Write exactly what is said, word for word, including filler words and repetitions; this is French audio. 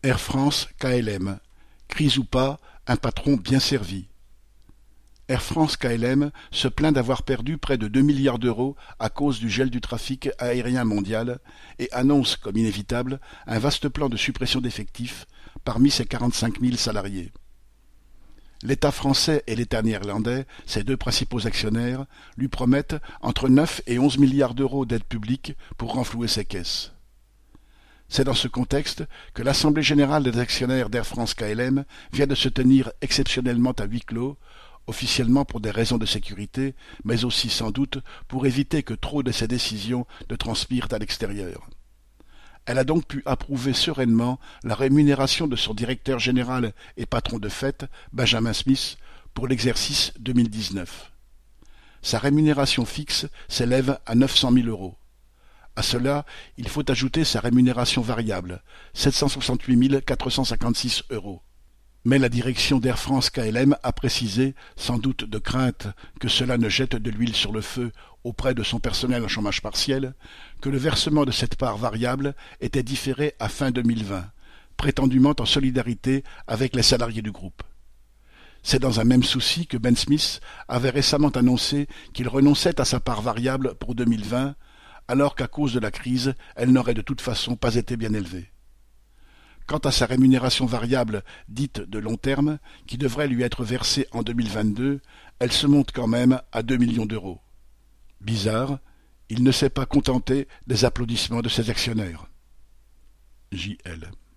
Air France K L M. Crise ou pas, un patron bien servi. Air France K L M se plaint d'avoir perdu près de deux milliards d'euros à cause du gel du trafic aérien mondial et annonce, comme inévitable, un vaste plan de suppression d'effectifs parmi ses quarante-cinq mille salariés. L'État français et l'État néerlandais, ses deux principaux actionnaires, lui promettent entre neuf et onze milliards d'euros d'aide publique pour renflouer ses caisses. C'est dans ce contexte que l'Assemblée générale des actionnaires d'Air France K L M vient de se tenir exceptionnellement à huis clos, officiellement pour des raisons de sécurité, mais aussi sans doute pour éviter que trop de ses décisions ne transpirent à l'extérieur. Elle a donc pu approuver sereinement la rémunération de son directeur général et patron de fait, Benjamin Smith, pour l'exercice deux mille dix-neuf. Sa rémunération fixe s'élève à neuf cent mille euros. À cela, il faut ajouter sa rémunération variable, sept cent soixante-huit mille quatre cent cinquante-six euros. Mais la direction d'Air France K L M a précisé, sans doute de crainte que cela ne jette de l'huile sur le feu auprès de son personnel en chômage partiel, que le versement de cette part variable était différé à fin deux mille vingt, prétendument en solidarité avec les salariés du groupe. C'est dans un même souci que Ben Smith avait récemment annoncé qu'il renonçait à sa part variable pour deux mille vingt, alors qu'à cause de la crise, elle n'aurait de toute façon pas été bien élevée. Quant à sa rémunération variable dite de long terme, qui devrait lui être versée en deux mille vingt-deux, elle se monte quand même à deux millions d'euros. Bizarre, il ne s'est pas contenté des applaudissements de ses actionnaires. J L